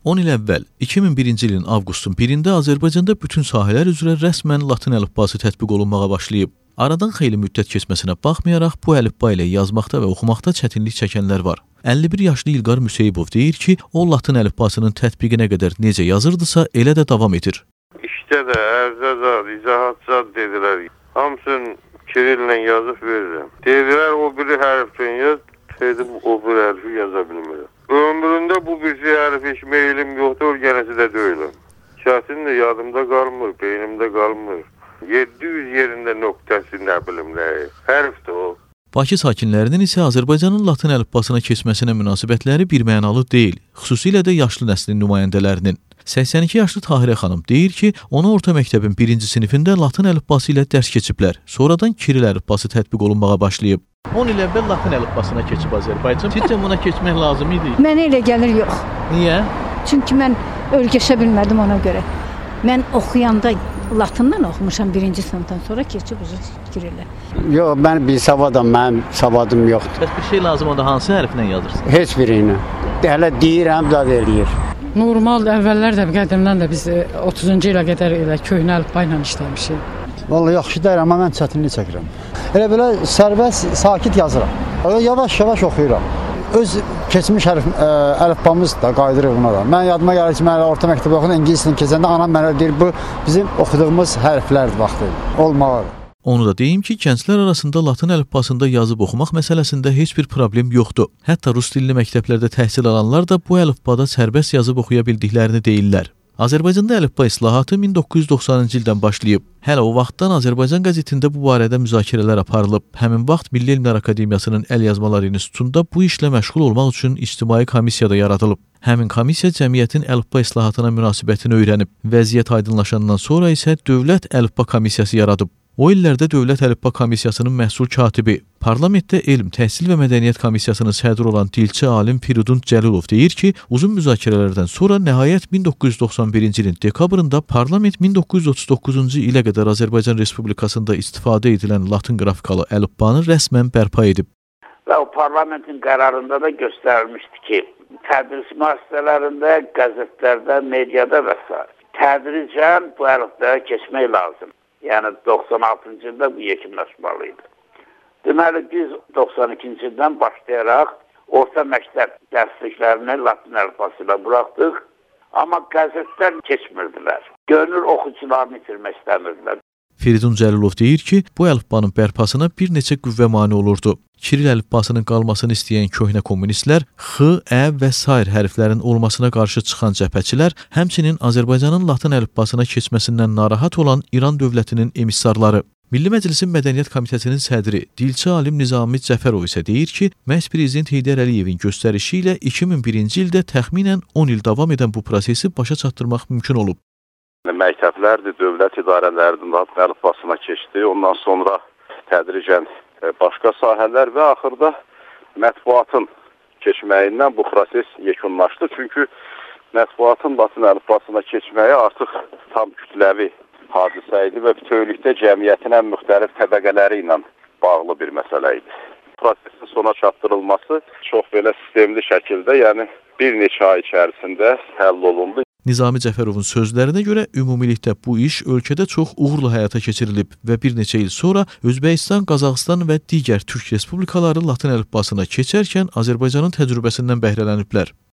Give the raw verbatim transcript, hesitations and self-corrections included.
on il əvvəl, iki min birinci ilin avqustun birində Azərbaycanda bütün sahələr üzrə rəsmən latın əlifbası tətbiq olunmağa başlayıb. Aradan xeyli müddət keçməsinə baxmayaraq, bu əlifba ilə yazmaqda və oxumaqda çətinlik çəkənlər var. əlli bir yaşlı İlqar Müseyibov deyir ki, o latın əlifbasının tətbiqinə qədər necə yazırdısa, elə də davam edir. İşdə də ərzəzad, izahatzad dedilər. Hamısını kirillə yazıb verirəm. Dedilər, o biri hərfdən yaz, dedim, o biri hərfi yaza bilmirəm. Ömründə bu birisi hərf eşmək elim yoxdur, organəsi də deyiləm. Şəxsin də yadımda qalmır, beynimdə qalmır. yeddi yüz yerində nöqtəsi nə bilim nə, hərfdir o. Bakı sakinlərinin isə Azərbaycanın latın əlifbasına keçməsinə münasibətləri birmənalı deyil, xüsusilə də yaşlı nəslin nümayəndələrinin. səksən iki yaşlı Tahirə xanım deyir ki, ona orta məktəbin birinci sinifində latın əlifbası ilə dərs keçiblər. Sonradan kiril əlifbası tətbiq olunmağa başlayıb. on il əvvəl latın əlifbasına keçib Azərbaycan. Sizcə buna keçmək lazım idi? Mənə elə gəlir, yox. Niyə? Çünki mən öyrəşə bilmədim ona görə. Mən oxuyanda latından oxumuşam birinci sınıfdan sonra keçib uzun fikirlə. Yox, mən bir savadam, mənim savadım yoxdur. Bəs bir şey lazım onda hansı hərflə yazırsın? Heç birini. Hələ deyirəm, da eləyir. Normal, əvvəllər də qədimdən də biz otuzuncu ilə qədər elə köhnə əlifba ilə işləmişik. Vallahi yaxşı deyir, amma mən çətinlik çəkirəm. Elə belə sərbəst, sakit yazıram. Yavaş-yavaş oxuyuram. Öz keçmiş hərf, ə, əlifbamız da qayıdırıq buna da. Mən yadıma gəlir ki, mən orta məktəbdə oxuyanda ingilis dilini keçəndə anam mənə deyir, bu bizim oxuduğumuz hərflərdir vaxtı. Olmalı. Onu da deyim ki, gənclər arasında latın əlifbasında yazıb oxumaq məsələsində heç bir problem yoxdur. Hətta rus dilli məktəblərdə təhsil alanlar da bu əlifbada sərbəst yazıb oxuya bildiklərini deyirlər. Azərbaycanda əlifba islahatı min doqquz yüz doxsanıncı ildən başlayıb. Hələ o vaxtdan Azərbaycan qəzetində bu barədə müzakirələr aparılıb. Həmin vaxt Milli Elmlər Akademiyasının Əlyazmalar İnstitutunda bu işlə məşğul olmaq üçün ictimai komissiya da yaradılıb. Həmin komissiya cəmiyyətin əlifba islahatına münasibətini öyrənib. Vəziyyət aydınlaşandan sonra isə Dövlət Əlifba Komissiyası yaradıb. O illərdə Dövlət Əlifba Komissiyasının məhsul katibi, Parlamentdə Elm, Təhsil və Mədəniyyət Komissiyasının sədri olan dilçi alim Firidun Cəlilov deyir ki, uzun müzakirələrdən sonra nəhayət min doqquz yüz doxsan birinci ilin dekabrında Parlament min doqquz yüz otuz doqquzuncu ilə qədər Azərbaycan Respublikasında istifadə edilən latın qrafikalı əlifbanı rəsmən bərpa edib. Və o parlamentin qərarında da göstərilmişdi ki, tədris müəssisələrində, qəzetlərdə, mediada və s. tədricən bu əlifbaya keçmək lazım. Yəni doxsan altıncı ildə bu yekunlaşmalıydı. Deməli biz doxsan ikinci ildən başlayaraq orta məktəb dərsliklərini latın əlifbası ilə buraxdıq, amma qəzetlər keçmirdilər. Gönül oxucularını itirmək istəmirdilər. Firidun Cəlilov deyir ki, bu əlifbanın bərpasına bir neçə qüvvə mane olurdu. Kiril əlifbasının qalmasını istəyən köhnə kommunistlər, X, Ə və sair hərflərin olmasına qarşı çıxan cəbhəçilər, həmçinin Azərbaycanın latın əlifbasına keçməsindən narahat olan İran dövlətinin emissarları. Milli Məclisin Mədəniyyət Komitəsinin sədri, dilçi alim Nizami Cəfərov isə deyir ki, məhz Prezident Heydər Əliyevin göstərişi ilə iki min birinci ildə təxminən on il davam edən bu prosesi başa çatdırmaq mümkün olub. Məktəblərdir, dövlət idarələrinin latın əlifbasına keçdi. Ondan sonra tədricən başqa sahələr və axırda mətbuatın keçməyindən bu proses yekunlaşdı. Çünki mətbuatın latın əlifbasına keçməyi artıq tam kütləvi hadisə idi və bütövlükdə cəmiyyətin ən müxtəlif təbəqələri ilə bağlı bir məsələ idi. Prosesin sona çatdırılması çox belə sistemli şəkildə, yəni bir neçə ay içərisində həll olundu. Nizami Cəfərovun sözlərinə görə ümumilikdə bu iş ölkədə çox uğurla həyata keçirilib və bir neçə il sonra Özbəkistan, Qazaxıstan və digər Türk respublikaları latın əlifbasına keçərkən Azərbaycanın təcrübəsindən bəhrələniblər.